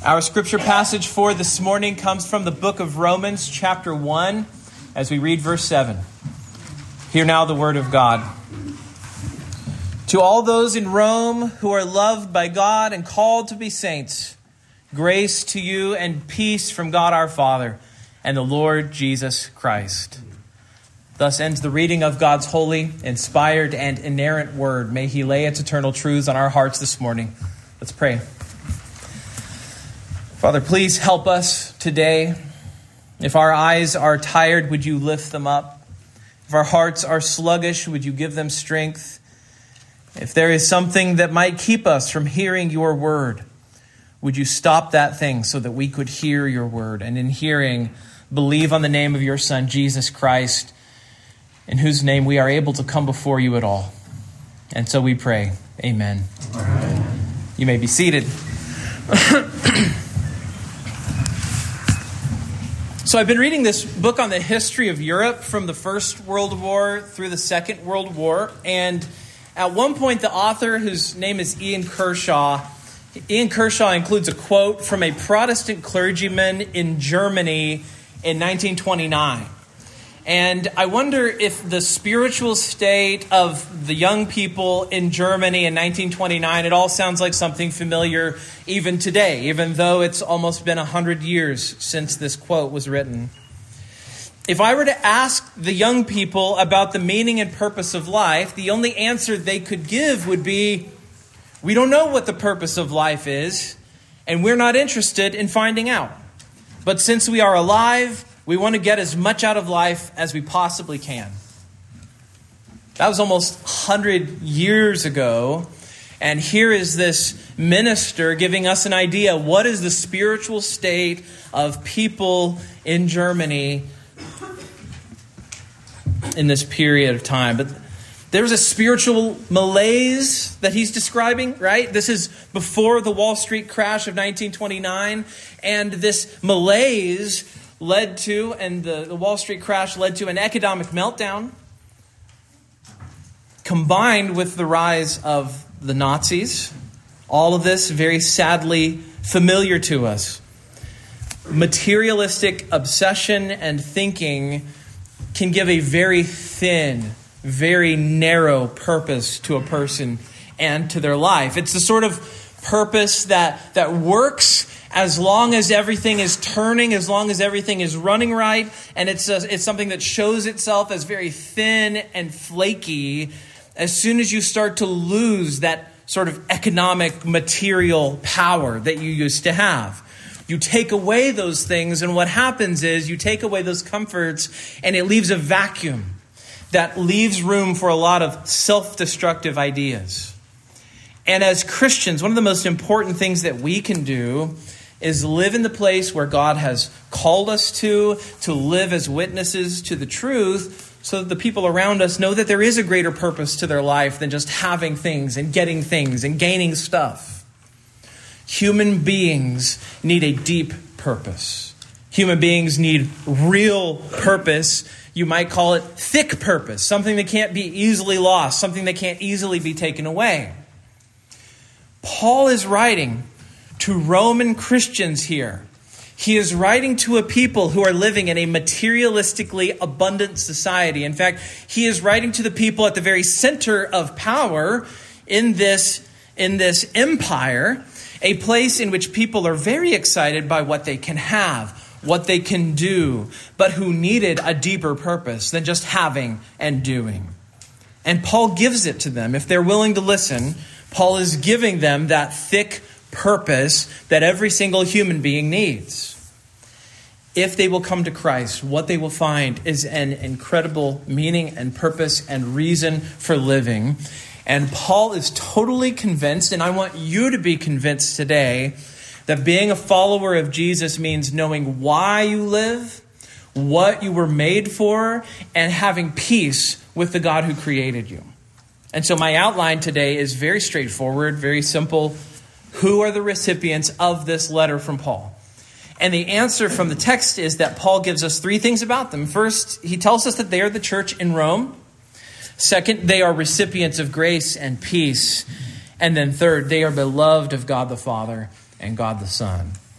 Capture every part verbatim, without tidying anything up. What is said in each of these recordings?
Our scripture passage for this morning comes from the book of Romans, chapter one, as we read verse seven. Hear now the word of God. To all those in Rome who are loved by God and called to be saints, grace to you and peace from God our Father and the Lord Jesus Christ. Thus ends the reading of God's holy, inspired, and inerrant word. May he lay its eternal truths on our hearts this morning. Let's pray. Father, please help us today. If our eyes are tired, would you lift them up? If our hearts are sluggish, would you give them strength? If there is something that might keep us from hearing your word, would you stop that thing so that we could hear your word, and in hearing, believe on the name of your Son, Jesus Christ, in whose name we are able to come before you at all. And so we pray. Amen. Amen. You may be seated. So I've been reading this book on the history of Europe from the First World War through the Second World War. And at one point, the author, whose name is Ian Kershaw, Ian Kershaw includes a quote from a Protestant clergyman in Germany in nineteen twenty-nine. And I wonder if the spiritual state of the young people in Germany in nineteen twenty-nine, it all sounds like something familiar even today, even though it's almost been one hundred years since this quote was written. If I were to ask the young people about the meaning and purpose of life, the only answer they could give would be, we don't know what the purpose of life is, and we're not interested in finding out. But since we are alive, we want to get as much out of life as we possibly can. That was almost one hundred years ago. And here is this minister giving us an idea. What is the spiritual state of people in Germany in this period of time? But there's a spiritual malaise that he's describing, right? This is before the Wall Street crash of nineteen twenty-nine. And this malaise led to, and the, the Wall Street crash led to an economic meltdown, combined with the rise of the Nazis. All of this very sadly familiar to us. Materialistic obsession and thinking can give a very thin, very narrow purpose to a person and to their life. It's the sort of purpose that, that works as long as everything is turning, as long as everything is running right, and it's a, it's something that shows itself as very thin and flaky as soon as you start to lose that sort of economic material power that you used to have. You take away those things, and what happens is you take away those comforts, and it leaves a vacuum that leaves room for a lot of self-destructive ideas. And as Christians, one of the most important things that we can do is live in the place where God has called us to, to live as witnesses to the truth, so that the people around us know that there is a greater purpose to their life than just having things and getting things and gaining stuff. Human beings need a deep purpose. Human beings need real purpose. You might call it thick purpose, something that can't be easily lost, something that can't easily be taken away. Paul is writing to Roman Christians here. He is writing to a people who are living in a materialistically abundant society. In fact, he is writing to the people at the very center of power in this, in this empire, a place in which people are very excited by what they can have, what they can do, but who needed a deeper purpose than just having and doing. And Paul gives it to them. If they're willing to listen, Paul is giving them that thick purpose that every single human being needs. If they will come to Christ, what they will find is an incredible meaning and purpose and reason for living. And Paul is totally convinced, and I want you to be convinced today, that being a follower of Jesus means knowing why you live, what you were made for, and having peace with the God who created you. And so my outline today is very straightforward, very simple. Who are the recipients of this letter from Paul? And the answer from the text is that Paul gives us three things about them. First, he tells us that they are the church in Rome. Second, they are recipients of grace and peace. And then third, they are beloved of God the Father and God the Son.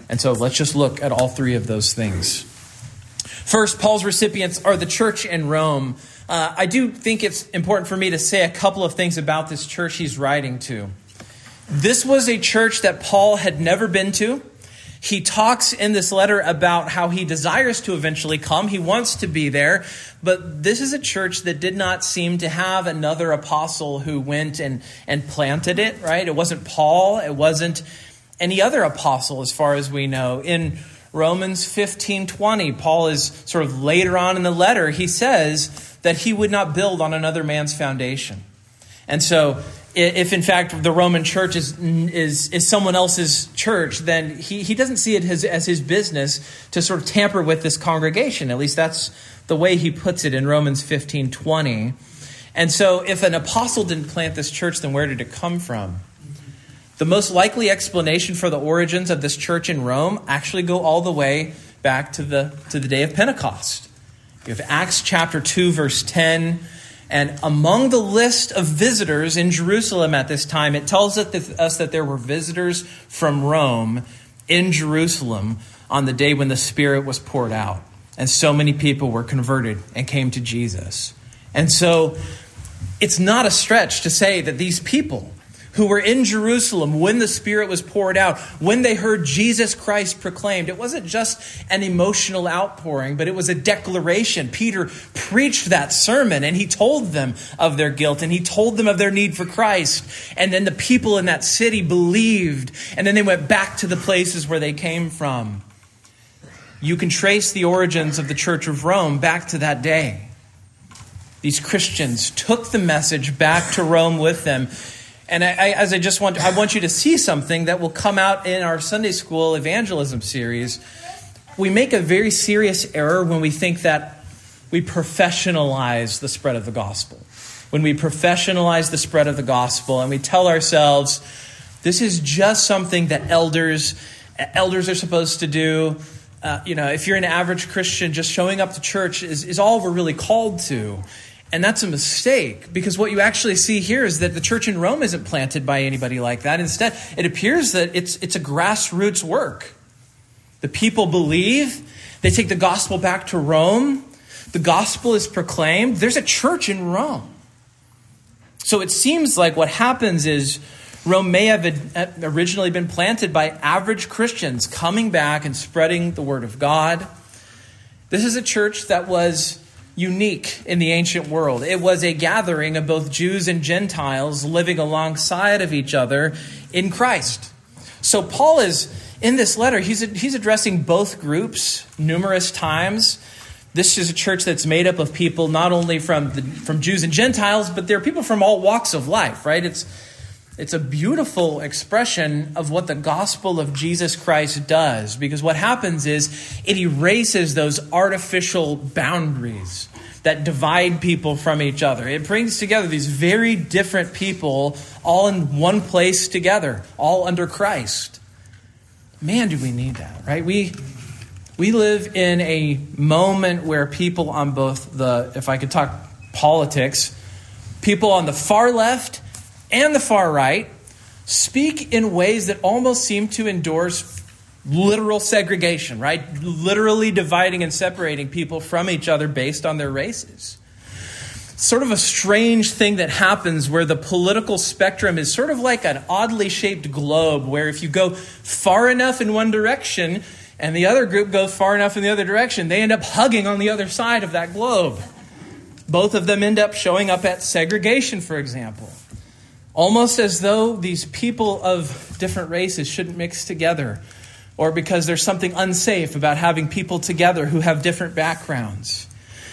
And so let's just look at all three of those things. First, Paul's recipients are the church in Rome. Uh, I do think it's important for me to say a couple of things about this church he's writing to. This was a church that Paul had never been to. He talks in this letter about how he desires to eventually come. He wants to be there. But this is a church that did not seem to have another apostle who went and, and planted it, right? It wasn't Paul. It wasn't any other apostle as far as we know. In Romans fifteen twenty, Paul is sort of later on in the letter, he says that he would not build on another man's foundation. And so if in fact the Roman church is is, is someone else's church, then he, he doesn't see it as, as his business to sort of tamper with this congregation. At least that's the way he puts it in Romans fifteen twenty. And so if an apostle didn't plant this church, then where did it come from? The most likely explanation for the origins of this church in Rome actually go all the way back to the to the day of Pentecost. You have Acts chapter two, verse ten. And among the list of visitors in Jerusalem at this time, it tells us that there were visitors from Rome in Jerusalem on the day when the Spirit was poured out. And so many people were converted and came to Jesus. And so it's not a stretch to say that these people who were in Jerusalem when the Spirit was poured out, when they heard Jesus Christ proclaimed, it wasn't just an emotional outpouring, but it was a declaration. Peter preached that sermon and he told them of their guilt and he told them of their need for Christ. And then the people in that city believed, and then they went back to the places where they came from. You can trace the origins of the Church of Rome back to that day. These Christians took the message back to Rome with them. And I, I, as I just want, I want you to see something that will come out in our Sunday school evangelism series. We make a very serious error when we think that we professionalize the spread of the gospel. When we professionalize the spread of the gospel and we tell ourselves, this is just something that elders, elders are supposed to do. Uh, you know, if you're an average Christian, just showing up to church is, is all we're really called to. And that's a mistake, because what you actually see here is that the church in Rome isn't planted by anybody like that. Instead, it appears that it's it's a grassroots work. The people believe. They take the gospel back to Rome. The gospel is proclaimed. There's a church in Rome. So it seems like what happens is Rome may have originally been planted by average Christians coming back and spreading the word of God. This is a church that was unique in the ancient world. It was a gathering of both Jews and Gentiles living alongside of each other in Christ. So Paul is, in this letter, he's he's addressing both groups numerous times. This is a church that's made up of people not only from the, from Jews and Gentiles, but they're people from all walks of life, right? It's It's a beautiful expression of what the gospel of Jesus Christ does, because what happens is it erases those artificial boundaries that divide people from each other. It brings together these very different people all in one place together, all under Christ. Man, do we need that, right? We we live in a moment where people on both the, if I could talk politics, people on the far left and the far right speak in ways that almost seem to endorse literal segregation, right? Literally dividing and separating people from each other based on their races. Sort of a strange thing that happens where the political spectrum is sort of like an oddly shaped globe, where if you go far enough in one direction and the other group goes far enough in the other direction, they end up hugging on the other side of that globe. Both of them end up showing up at segregation, for example. Almost as though these people of different races shouldn't mix together, or because there's something unsafe about having people together who have different backgrounds.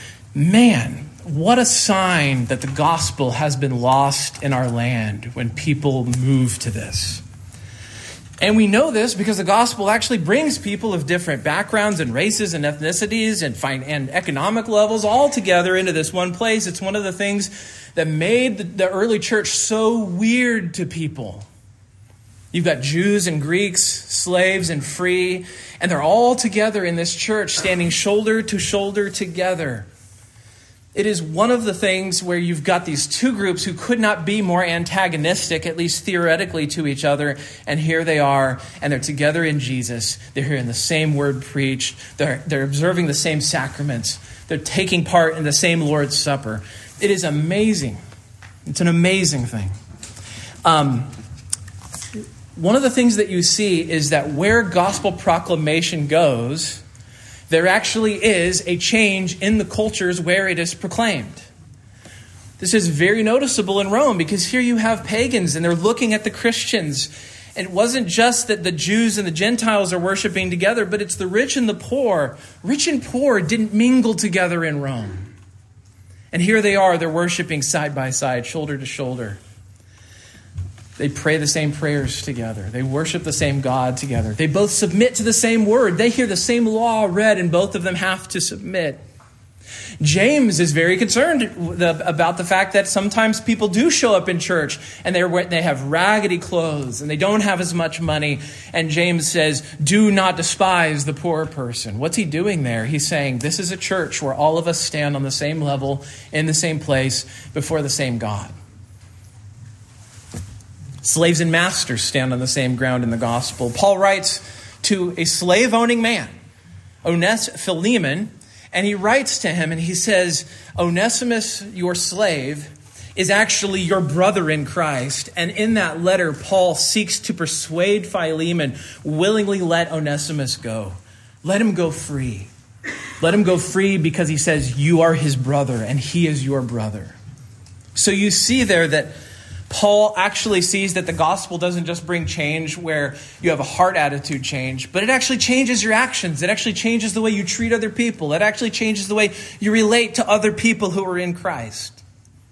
Man, what a sign that the gospel has been lost in our land when people move to this. And we know this because the gospel actually brings people of different backgrounds and races and ethnicities and, fin- and economic levels all together into this one place. It's one of the things that made the, the early church so weird to people. You've got Jews and Greeks, slaves and free, and they're all together in this church, standing shoulder to shoulder together. It is one of the things where you've got these two groups who could not be more antagonistic, at least theoretically, to each other. And here they are, and they're together in Jesus. They're hearing the same word preached. They're, they're observing the same sacraments. They're taking part in the same Lord's Supper. It is amazing. It's an amazing thing. Um, one of the things that you see is that where gospel proclamation goes, there actually is a change in the cultures where it is proclaimed. This is very noticeable in Rome because here you have pagans and they're looking at the Christians. And it wasn't just that the Jews and the Gentiles are worshiping together, but it's the rich and the poor. Rich and poor didn't mingle together in Rome. And here they are, they're worshiping side by side, shoulder to shoulder. They pray the same prayers together. They worship the same God together. They both submit to the same word. They hear the same law read, and both of them have to submit. James is very concerned about the fact that sometimes people do show up in church and they're, they have raggedy clothes and they don't have as much money. And James says, do not despise the poor person. What's he doing there? He's saying this is a church where all of us stand on the same level, in the same place, before the same God. Slaves and masters stand on the same ground in the gospel. Paul writes to a slave-owning man, Onesimus Philemon, and he writes to him and he says, Onesimus, your slave, is actually your brother in Christ. And in that letter, Paul seeks to persuade Philemon, willingly let Onesimus go. Let him go free. Let him go free because he says you are his brother and he is your brother. So you see there that Paul actually sees that the gospel doesn't just bring change where you have a heart attitude change, but it actually changes your actions. It actually changes the way you treat other people. It actually changes the way you relate to other people who are in Christ.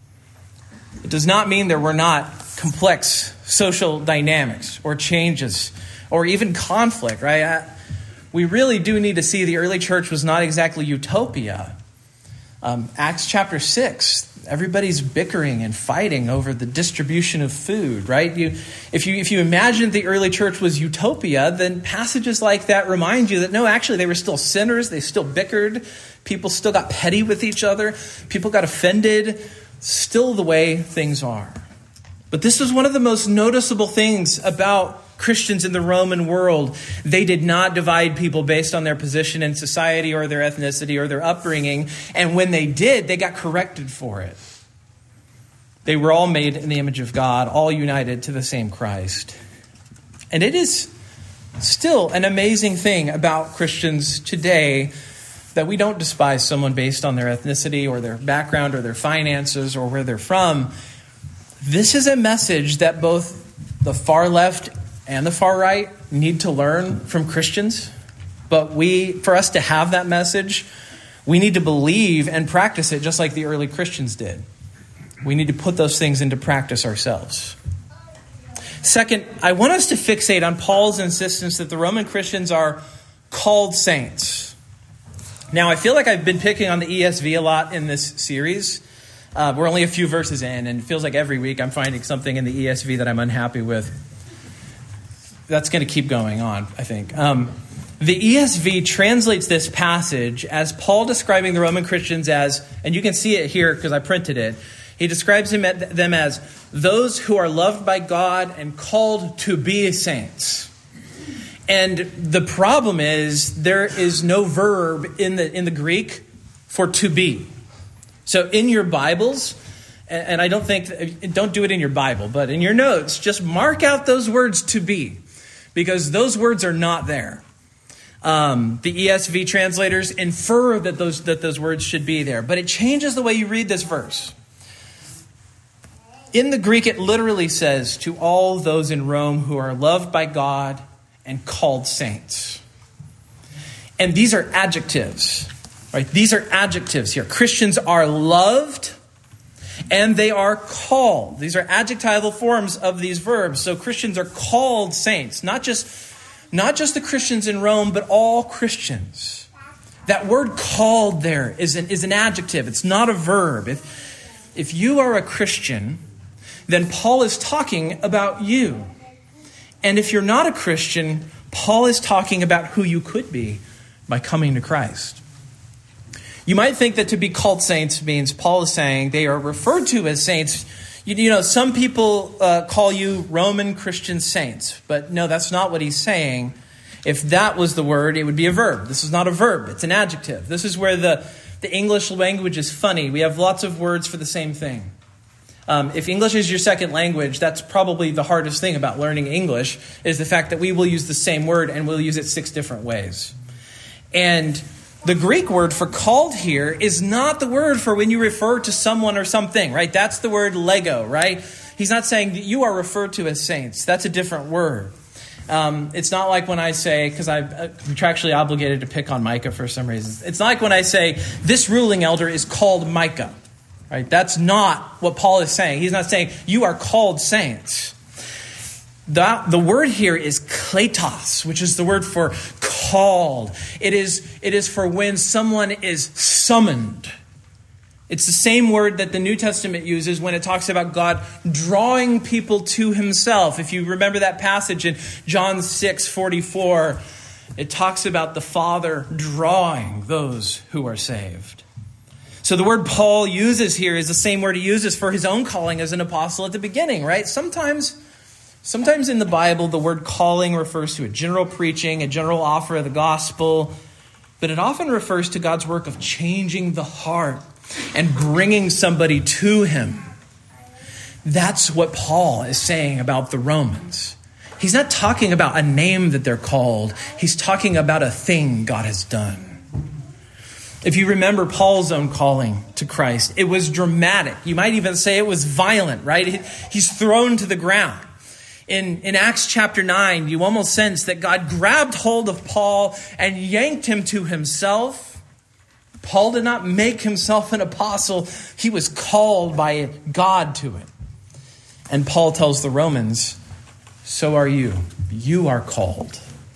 It does not mean there were not complex social dynamics or changes or even conflict, right? We really do need to see the early church was not exactly utopia. Um, Acts chapter six, everybody's bickering and fighting over the distribution of food, right? You, if you if you imagine the early church was utopia, then passages like that remind you that no, actually they were still sinners. They still bickered. People still got petty with each other. People got offended. Still the way things are. But this was one of the most noticeable things about Christians in the Roman world. They did not divide people based on their position in society or their ethnicity or their upbringing. And when they did, they got corrected for it. They were all made in the image of God, all united to the same Christ. And it is still an amazing thing about Christians today that we don't despise someone based on their ethnicity or their background or their finances or where they're from. This is a message that both the far left and the far right need to learn from Christians. But we, for us to have that message, we need to believe and practice it just like the early Christians did. We need to put those things into practice ourselves. Second, I want us to fixate on Paul's insistence that the Roman Christians are called saints. Now, I feel like I've been picking on the E S V a lot in this series. Uh, we're only a few verses in, and it feels like every week I'm finding something in the E S V that I'm unhappy with. That's going to keep going on, I think. Um, the E S V translates this passage as Paul describing the Roman Christians as, and you can see it here because I printed it, he describes them as those who are loved by God and called to be saints. And the problem is there is no verb in the in the Greek for to be. So in your Bibles, and I don't think, don't do it in your Bible, but in your notes, just mark out those words to be, because those words are not there. Um, the E S V translators infer that those that those words should be there, but it changes the way you read this verse. In the Greek, it literally says, to all those in Rome who are loved by God and called saints. And these are adjectives, right? These are adjectives here. Christians are loved and they are called. These are adjectival forms of these verbs. So Christians are called saints, not just, not just the Christians in Rome, but all Christians. That word called there is an, is an adjective. It's not a verb. If, if you are a Christian, then Paul is talking about you. And if you're not a Christian, Paul is talking about who you could be by coming to Christ. You might think that to be called saints means Paul is saying they are referred to as saints. You, you know, some people uh, call you Roman Christian saints, but no, that's not what he's saying. If that was the word, it would be a verb. This is not a verb. It's an adjective. This is where the, the English language is funny. We have lots of words for the same thing. Um, if English is your second language, that's probably the hardest thing about learning English, is the fact that we will use the same word and we'll use it six different ways. And the Greek word for called here is not the word for when you refer to someone or something, right? That's the word lego, right? He's not saying that you are referred to as saints. That's a different word. Um, it's not like when I say, because I'm contractually obligated to pick on Micah for some reasons. It's not like when I say, this ruling elder is called Micah, right? That's not what Paul is saying. He's not saying, you are called saints. The, the word here is kletos, which is the word for called. It is, it is for when someone is summoned. It's the same word that the New Testament uses when it talks about God drawing people to himself. If you remember that passage in John six forty-four, it talks about the Father drawing those who are saved. So the word Paul uses here is the same word he uses for his own calling as an apostle at the beginning, right? Sometimes, sometimes in the Bible, the word calling refers to a general preaching, a general offer of the gospel, but it often refers to God's work of changing the heart and bringing somebody to him. That's what Paul is saying about the Romans. He's not talking about a name that they're called. He's talking about a thing God has done. If you remember Paul's own calling to Christ, it was dramatic. You might even say it was violent, right? He's thrown to the ground. In, in Acts chapter nine, you almost sense that God grabbed hold of Paul and yanked him to himself. Paul did not make himself an apostle. He was called by God to it. And Paul tells the Romans, so are you. You are called.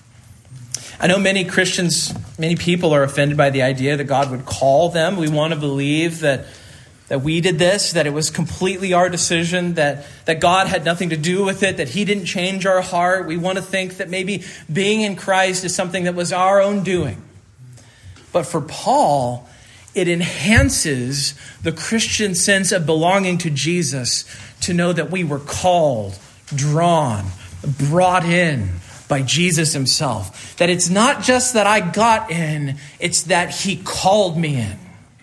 I know many Christians, many people are offended by the idea that God would call them. We want to believe that, that we did this, that it was completely our decision, that, that God had nothing to do with it, that he didn't change our heart. We want to think that maybe being in Christ is something that was our own doing. But for Paul, it enhances the Christian sense of belonging to Jesus to know that we were called, drawn, brought in by Jesus himself. That it's not just that I got in, it's that he called me in.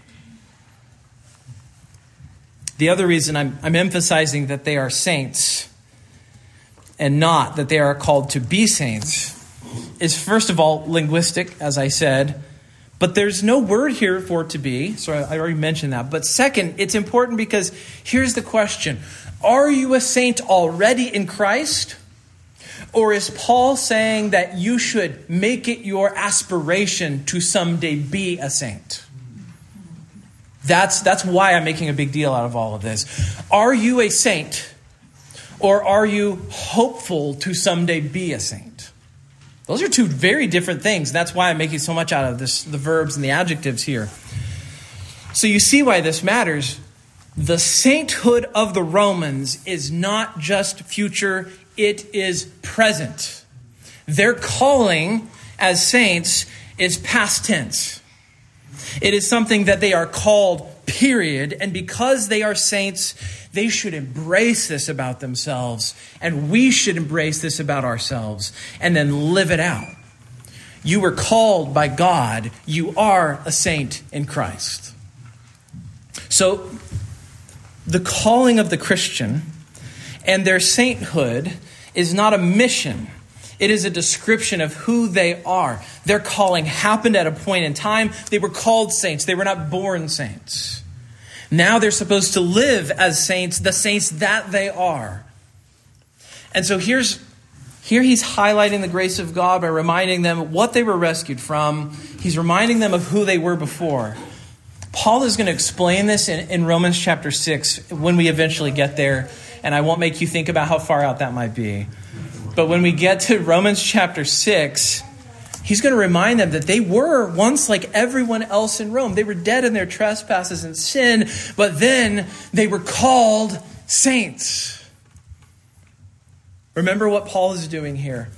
The other reason I'm, I'm emphasizing that they are saints and not that they are called to be saints is, first of all, linguistic, as I said. But there's no word here for to be. So I already mentioned that. But second, it's important because here's the question. Are you a saint already in Christ? Or is Paul saying that you should make it your aspiration to someday be a saint? That's, that's why I'm making a big deal out of all of this. Are you a saint? Or are you hopeful to someday be a saint? Those are two very different things. That's why I'm making so much out of this, the verbs and the adjectives here. So you see why this matters. The sainthood of the Romans is not just future, it is present. Their calling as saints is past tense. It is something that they are called, period. And because they are saints, they should embrace this about themselves, and we should embrace this about ourselves, and then live it out. You were called by God. You are a saint in Christ. So, the calling of the Christian and their sainthood is not a mission. It is a description of who they are. Their calling happened at a point in time. They were called saints. They were not born saints. Now they're supposed to live as saints, the saints that they are. And so here's here he's highlighting the grace of God by reminding them what they were rescued from. He's reminding them of who they were before. Paul is going to explain this in, in Romans chapter six when we eventually get there. And I won't make you think about how far out that might be. But when we get to Romans chapter six, he's going to remind them that they were once like everyone else in Rome. They were dead in their trespasses and sin, but then they were called saints. Remember what Paul is doing here.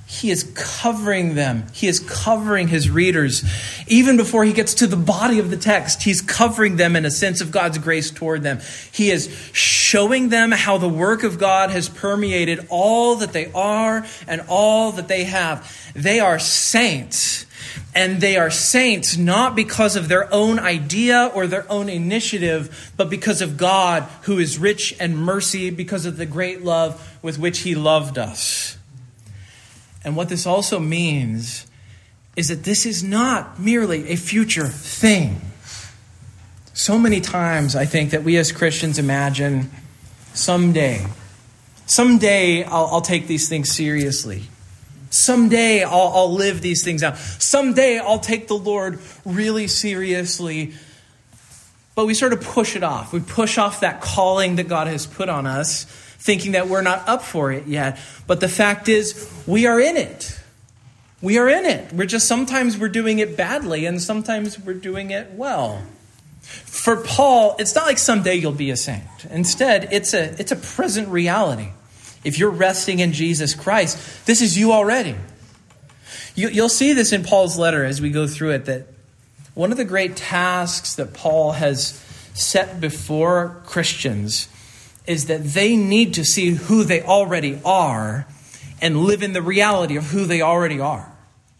he is covering them. He is covering his readers. Even before he gets to the body of the text, he's covering them in a sense of God's grace toward them. He is showing them how the work of God has permeated all that they are and all that they have. They are saints. And they are saints not because of their own idea or their own initiative, but because of God, who is rich in mercy, because of the great love with which he loved us. And what this also means is that this is not merely a future thing. So many times I think that we as Christians imagine someday, someday I'll, I'll take these things seriously. Someday I'll, I'll live these things out. Someday I'll take the Lord really seriously. But we sort of push it off. We push off that calling that God has put on us, thinking that we're not up for it yet. But the fact is, we are in it. We are in it. We're just, sometimes we're doing it badly and sometimes we're doing it well. For Paul, it's not like someday you'll be a saint. Instead, it's a, it's a present reality. If you're resting in Jesus Christ, this is you already. You, you'll see this in Paul's letter as we go through it, that one of the great tasks that Paul has set before Christians is that they need to see who they already are and live in the reality of who they already are.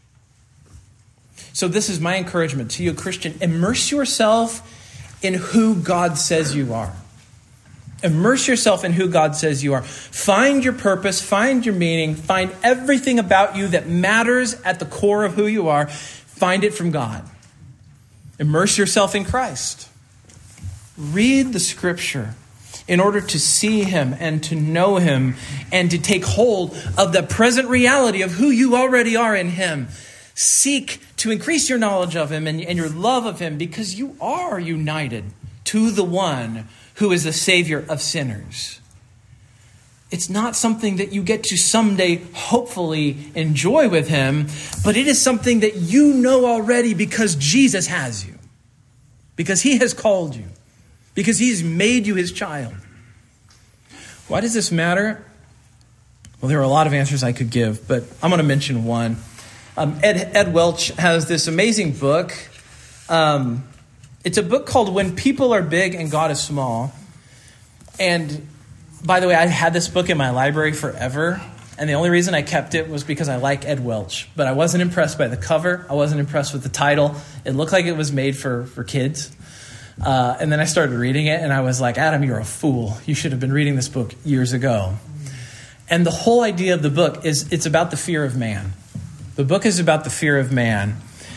So this is my encouragement to you, Christian. Immerse yourself in who God says you are. Immerse yourself in who God says you are. Find your purpose, find your meaning, find everything about you that matters at the core of who you are. Find it from God. Immerse yourself in Christ. Read the scripture in order to see him and to know him and to take hold of the present reality of who you already are in him. Seek to increase your knowledge of him and, and your love of him, because you are united to the one who is the Savior of sinners. It's not something that you get to someday hopefully enjoy with him, but it is something that you know already because Jesus has you, because he has called you, because he's made you his child. Why does this matter? Well, there are a lot of answers I could give, but I'm going to mention one. Um, Ed, Ed Welch has this amazing book. Um, It's a book called When People Are Big and God is Small. And by the way, I had this book in my library forever. And the only reason I kept it was because I like Ed Welch. But I wasn't impressed by the cover. I wasn't impressed with the title. It looked like it was made for, for kids. Uh, and then I started reading it and I was like, Adam, you're a fool. You should have been reading this book years ago. And the whole idea of the book is it's about the fear of man. The book is about the fear of man.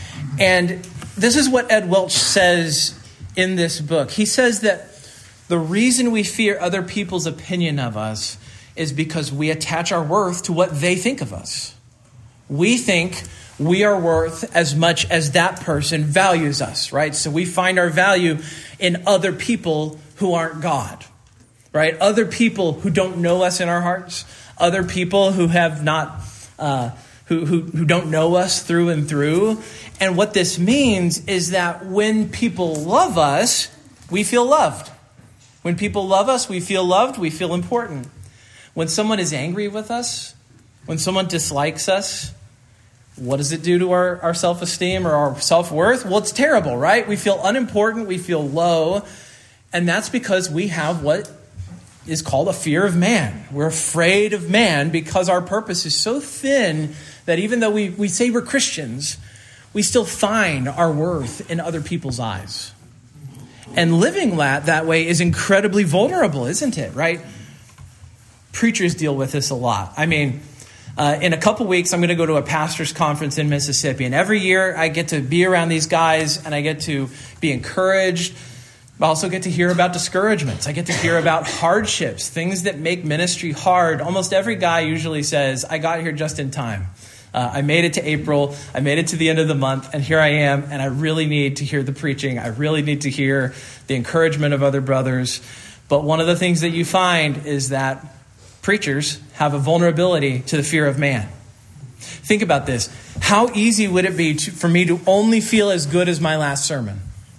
And this is what Ed Welch says in this book. He says that the reason we fear other people's opinion of us is because we attach our worth to what they think of us. We think we are worth as much as that person values us, right? So we find our value in other people who aren't God, right? Other people who don't know us in our hearts, other people who have not... Uh, Who, who, who don't know us through and through. And what this means is that when people love us, we feel loved. When people love us, we feel loved, we feel important. When someone is angry with us, when someone dislikes us, what does it do to our, our self-esteem or our self-worth? Well, it's terrible, right? We feel unimportant, we feel low. And that's because we have what is called a fear of man. We're afraid of man because our purpose is so thin that even though we, we say we're Christians, we still find our worth in other people's eyes. And living that, that way is incredibly vulnerable, isn't it, right? Preachers deal with this a lot. I mean, uh, in a couple weeks, I'm going to go to a pastor's conference in Mississippi. And every year I get to be around these guys and I get to be encouraged. I also get to hear about discouragements. I get to hear about hardships, things that make ministry hard. Almost every guy usually says, I got here just in time. Uh, I made it to April. I made it to the end of the month. And here I am. And I really need to hear the preaching. I really need to hear the encouragement of other brothers. But one of the things that you find is that preachers have a vulnerability to the fear of man. Think about this. How easy would it be to, for me to only feel as good as my last sermon?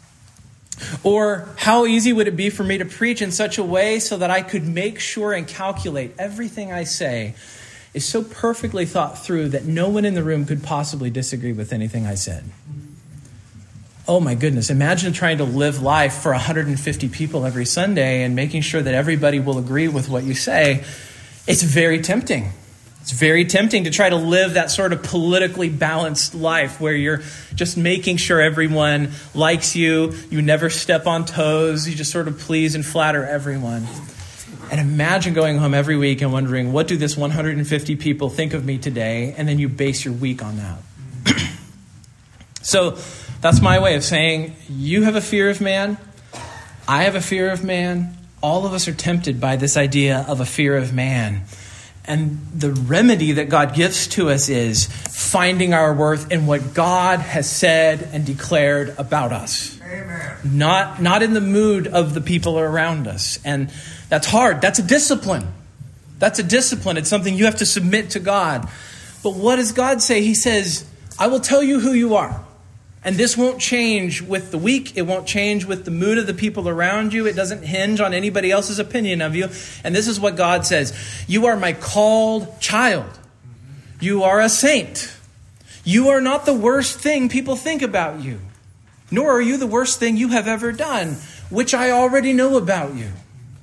Or how easy would it be for me to preach in such a way so that I could make sure and calculate everything I say is so perfectly thought through that no one in the room could possibly disagree with anything I said. Oh my goodness, imagine trying to live life for one hundred fifty people every Sunday and making sure that everybody will agree with what you say. It's very tempting. It's very tempting to try to live that sort of politically balanced life where you're just making sure everyone likes you, you never step on toes, you just sort of please and flatter everyone. And imagine going home every week and wondering, what do this one hundred fifty people think of me today? And then you base your week on that. So that's my way of saying, you have a fear of man, I have a fear of man. All of us are tempted by this idea of a fear of man. And the remedy that God gives to us is finding our worth in what God has said and declared about us. Amen. Not, not in the mood of the people around us. And that's hard. That's a discipline. That's a discipline. It's something you have to submit to God. But what does God say? He says, I will tell you who you are. And this won't change with the week. It won't change with the mood of the people around you. It doesn't hinge on anybody else's opinion of you. And this is what God says. You are my called child. You are a saint. You are not the worst thing people think about you. Nor are you the worst thing you have ever done, which I already know about you.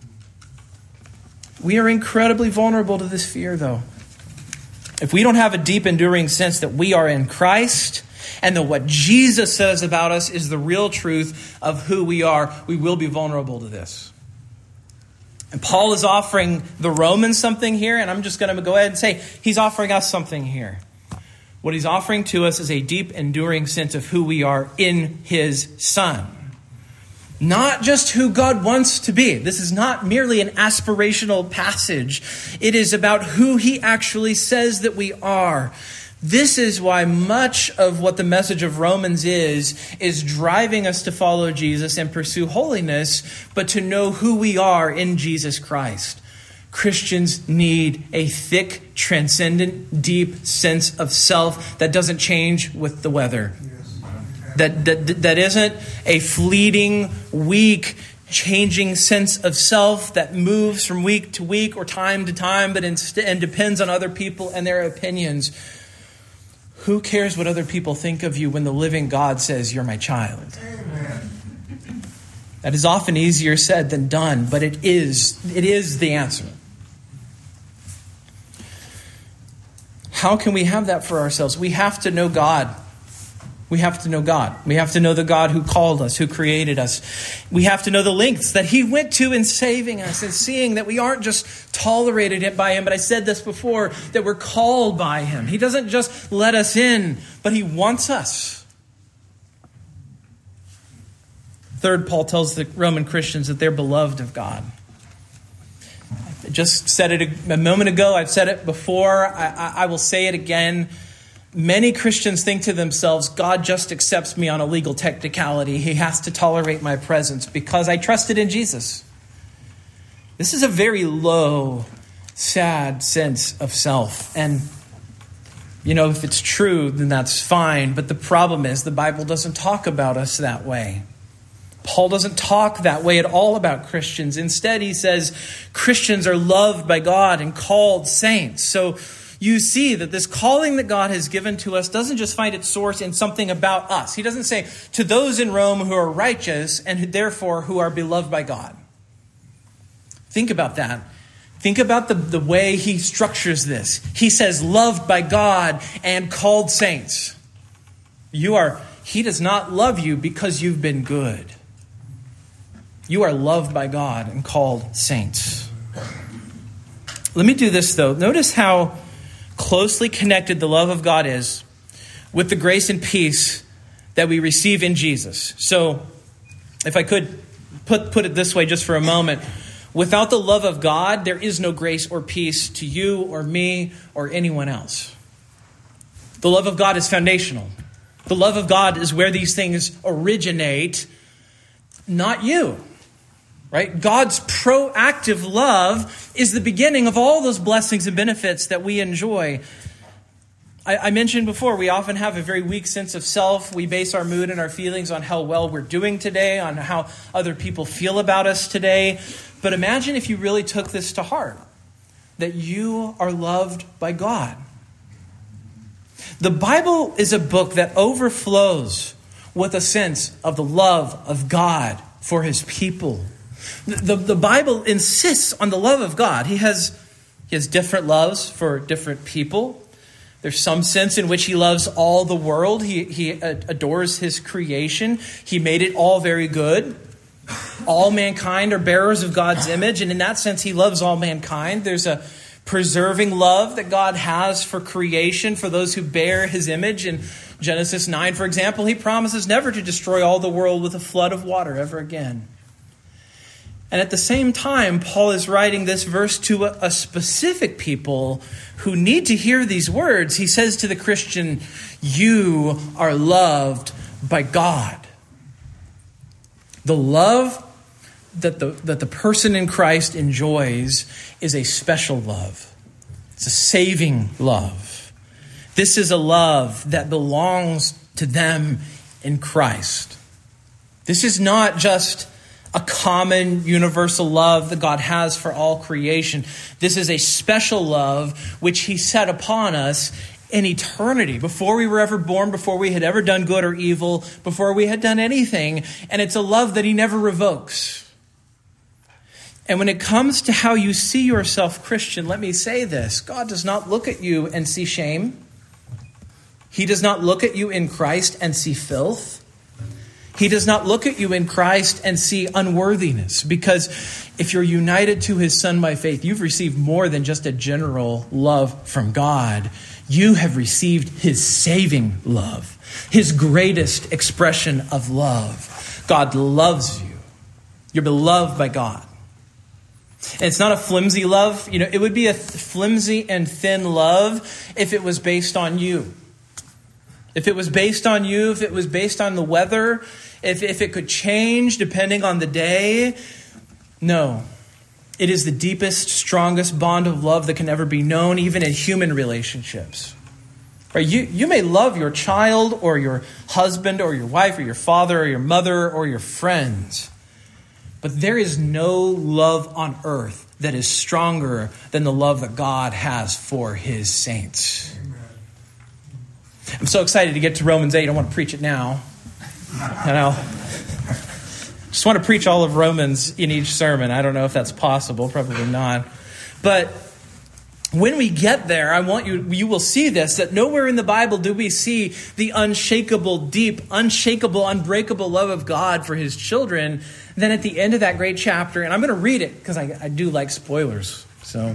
We are incredibly vulnerable to this fear, though. If we don't have a deep, enduring sense that we are in Christ, and that what Jesus says about us is the real truth of who we are, we will be vulnerable to this. And Paul is offering the Romans something here, and I'm just going to go ahead and say he's offering us something here. What he's offering to us is a deep, enduring sense of who we are in his Son. Not just who God wants to be. This is not merely an aspirational passage. It is about who he actually says that we are. This is why much of what the message of Romans is, is driving us to follow Jesus and pursue holiness, but to know who we are in Jesus Christ. Christians need a thick, transcendent, deep sense of self that doesn't change with the weather. That, that, that isn't a fleeting, weak, changing sense of self that moves from week to week or time to time, but instead and depends on other people and their opinions. Who cares what other people think of you when the living God says, you're my child? Amen. That is often easier said than done, but it is, it is the answer. How can we have that for ourselves? We have to know God. We have to know God. We have to know the God who called us, who created us. We have to know the lengths that he went to in saving us and seeing that we aren't just tolerated by him, but I said this before, that we're called by him. He doesn't just let us in, but he wants us. Third, Paul tells the Roman Christians that they're beloved of God. I just said it a moment ago. I've said it before. I, I, I will say it again. Many Christians think to themselves, God just accepts me on a legal technicality. He has to tolerate my presence because I trusted in Jesus. This is a very low, sad sense of self. And, you know, if it's true, then that's fine. But the problem is the Bible doesn't talk about us that way. Paul doesn't talk that way at all about Christians. Instead, he says Christians are loved by God and called saints. So you see that this calling that God has given to us doesn't just find its source in something about us. He doesn't say to those in Rome who are righteous and who, therefore who are beloved by God. Think about that. Think about the, the way he structures this. He says loved by God and called saints. You are, he does not love you because you've been good. You are loved by God and called saints. Let me do this though. Notice how closely connected the love of God is with the grace and peace that we receive in Jesus. So if I could put, put it this way just for a moment, without the love of God, there is no grace or peace to you or me or anyone else. The love of God is foundational. The love of God is where these things originate, not you. Right? God's proactive love is the beginning of all those blessings and benefits that we enjoy. I, I mentioned before, we often have a very weak sense of self. We base our mood and our feelings on how well we're doing today, on how other people feel about us today. But imagine if you really took this to heart. that you are loved by God. The Bible is a book that overflows with a sense of the love of God for his people. The, the Bible insists on the love of God. He has, he has different loves for different people. There's some sense in which he loves all the world. He, he adores his creation. He made it all very good. All mankind are bearers of God's image. And in that sense, he loves all mankind. There's a preserving love that God has for creation, for those who bear his image. In Genesis nine, for example, he promises never to destroy all the world with a flood of water ever again. And at the same time, Paul is writing this verse to a, a specific people who need to hear these words. He says to the Christian, you are loved by God. The love that the, that the person in Christ enjoys is a special love. It's a saving love. This is a love that belongs to them in Christ. This is not just a common universal love that God has for all creation. This is a special love which he set upon us in eternity, before we were ever born, before we had ever done good or evil, before we had done anything. And it's a love that he never revokes. And when it comes to how you see yourself, Christian, let me say this. God does not look at you and see shame. He does not look at you in Christ and see filth. He does not look at you in Christ and see unworthiness, because if you're united to his Son by faith, you've received more than just a general love from God. You have received his saving love, his greatest expression of love. God loves you. You're beloved by God. And it's not a flimsy love. You know, it would be a flimsy and thin love if it was based on you. If it was based on you, if it was based on the weather, if, if it could change depending on the day. No. It is the deepest, strongest bond of love that can ever be known, even in human relationships. Right? You, you may love your child or your husband or your wife or your father or your mother or your friends. But there is no love on earth that is stronger than the love that God has for his saints. I'm so excited to get to Romans eight. I don't want to preach it now. I know. Just want to preach all of Romans in each sermon. I don't know if that's possible. Probably not. But when we get there, I want you, you will see this, that nowhere in the Bible do we see the unshakable, deep, unshakable, unbreakable love of God for his children. Then at the end of that great chapter, and I'm going to read it because I, I do like spoilers. So,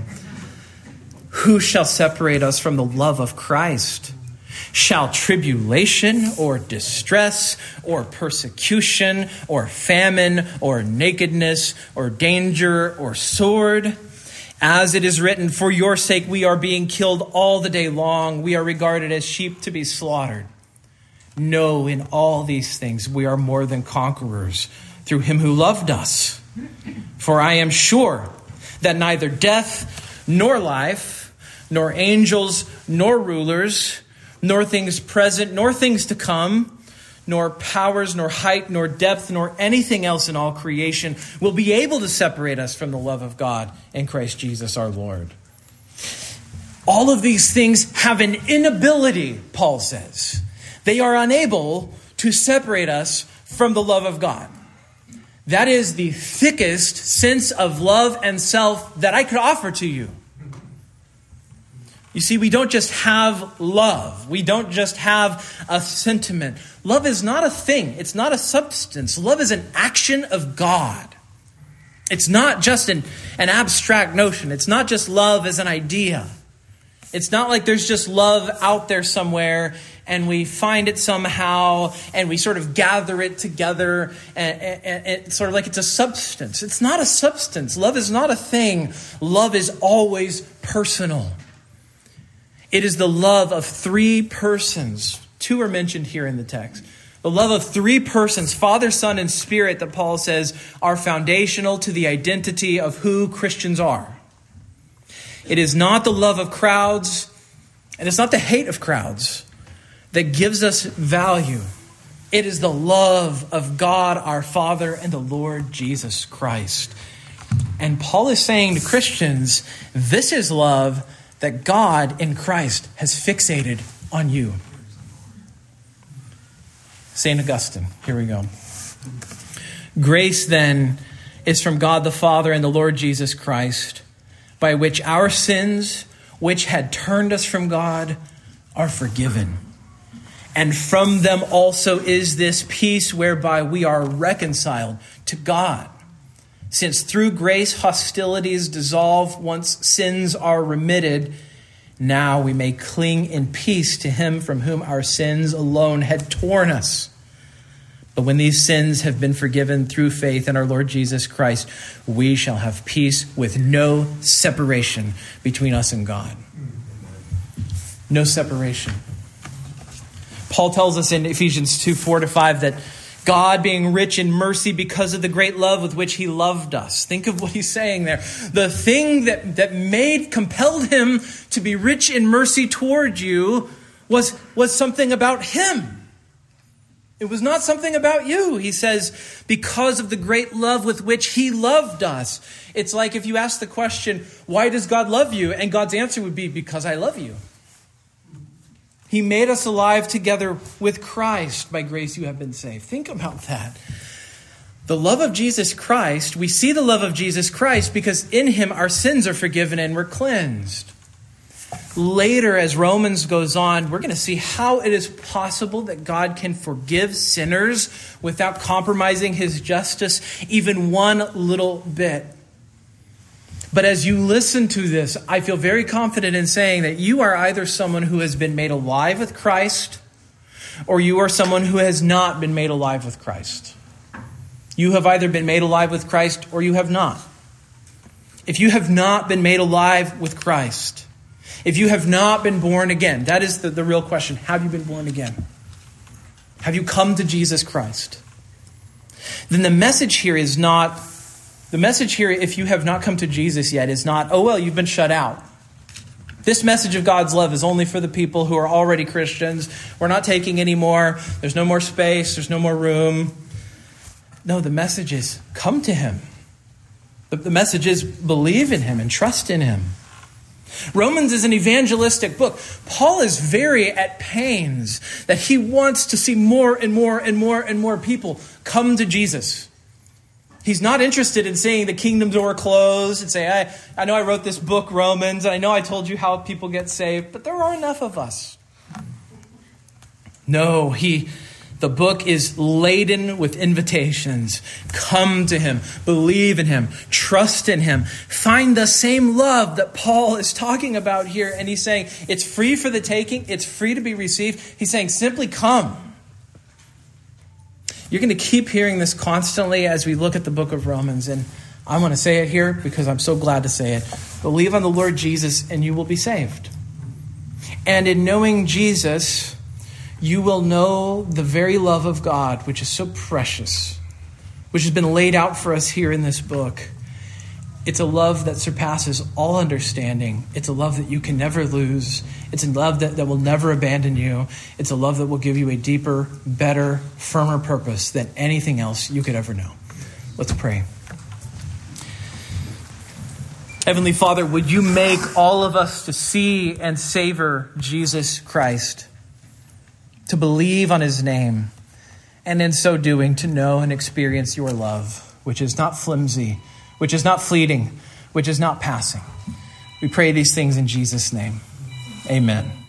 who shall separate us from the love of Christ? Shall tribulation or distress or persecution or famine or nakedness or danger or sword? As it is written, for your sake we are being killed all the day long. We are regarded as sheep to be slaughtered. No, in all these things we are more than conquerors through him who loved us. For I am sure that neither death nor life, nor angels nor rulers, nor things present, nor things to come, nor powers, nor height, nor depth, nor anything else in all creation will be able to separate us from the love of God in Christ Jesus our Lord. All of these things have an inability, Paul says. They are unable to separate us from the love of God. That is the thickest sense of love and self that I could offer to you. You see, we don't just have love. We don't just have a sentiment. Love is not a thing. It's not a substance. Love is an action of God. It's not just an, an abstract notion. It's not just love as an idea. It's not like there's just love out there somewhere and we find it somehow and we sort of gather it together and, and, and it's sort of like it's a substance. It's not a substance. Love is not a thing. Love is always personal. It is the love of three persons. Two are mentioned here in the text. The love of three persons, Father, Son, and Spirit, that Paul says are foundational to the identity of who Christians are. It is not the love of crowds, and it's not the hate of crowds that gives us value. It is the love of God, our Father, and the Lord Jesus Christ. And Paul is saying to Christians, this is love that God in Christ has fixated on you. Saint Augustine, here we go. Grace then is from God the Father and the Lord Jesus Christ, by which our sins, which had turned us from God, are forgiven. And from them also is this peace whereby we are reconciled to God. Since through grace hostilities dissolve once sins are remitted, now we may cling in peace to him from whom our sins alone had torn us. But when these sins have been forgiven through faith in our Lord Jesus Christ, we shall have peace with no separation between us and God. No separation. Paul tells us in Ephesians two, four to five that God being rich in mercy because of the great love with which he loved us. Think of what he's saying there. The thing that, that made, compelled him to be rich in mercy toward you was, was something about him. It was not something about you. He says, because of the great love with which he loved us. It's like if you ask the question, why does God love you? And God's answer would be, because I love you. He made us alive together with Christ. By grace you have been saved. Think about that. The love of Jesus Christ, we see the love of Jesus Christ because in him our sins are forgiven and we're cleansed. Later, as Romans goes on, we're going to see how it is possible that God can forgive sinners without compromising his justice even one little bit. But as you listen to this, I feel very confident in saying that you are either someone who has been made alive with Christ, or you are someone who has not been made alive with Christ. You have either been made alive with Christ or you have not. If you have not been made alive with Christ, if you have not been born again, that is the, the real question. Have you been born again? Have you come to Jesus Christ? Then the message here is not... The message here, if you have not come to Jesus yet, is not, oh, well, you've been shut out. This message of God's love is only for the people who are already Christians. We're not taking any more. There's no more space. There's no more room. No, the message is come to him. The, the message is believe in him and trust in him. Romans is an evangelistic book. Paul is very at pains that he wants to see more and more and more and more people come to Jesus. He's not interested in seeing the kingdom door close and say, I, I know I wrote this book, Romans, and I know I told you how people get saved, but there are enough of us. No, he, the book is laden with invitations. Come to him, believe in him, trust in him, find the same love that Paul is talking about here. And he's saying it's free for the taking, it's free to be received. He's saying simply come. You're going to keep hearing this constantly as we look at the book of Romans. And I'm going to say it here because I'm so glad to say it. Believe on the Lord Jesus and you will be saved. And in knowing Jesus, you will know the very love of God, which is so precious, which has been laid out for us here in this book. It's a love that surpasses all understanding. It's a love that you can never lose. It's a love that, that will never abandon you. It's a love that will give you a deeper, better, firmer purpose than anything else you could ever know. Let's pray. Heavenly Father, would you make all of us to see and savor Jesus Christ, to believe on his name, and in so doing to know and experience your love, which is not flimsy, which is not fleeting, which is not passing. We pray these things in Jesus' name. Amen.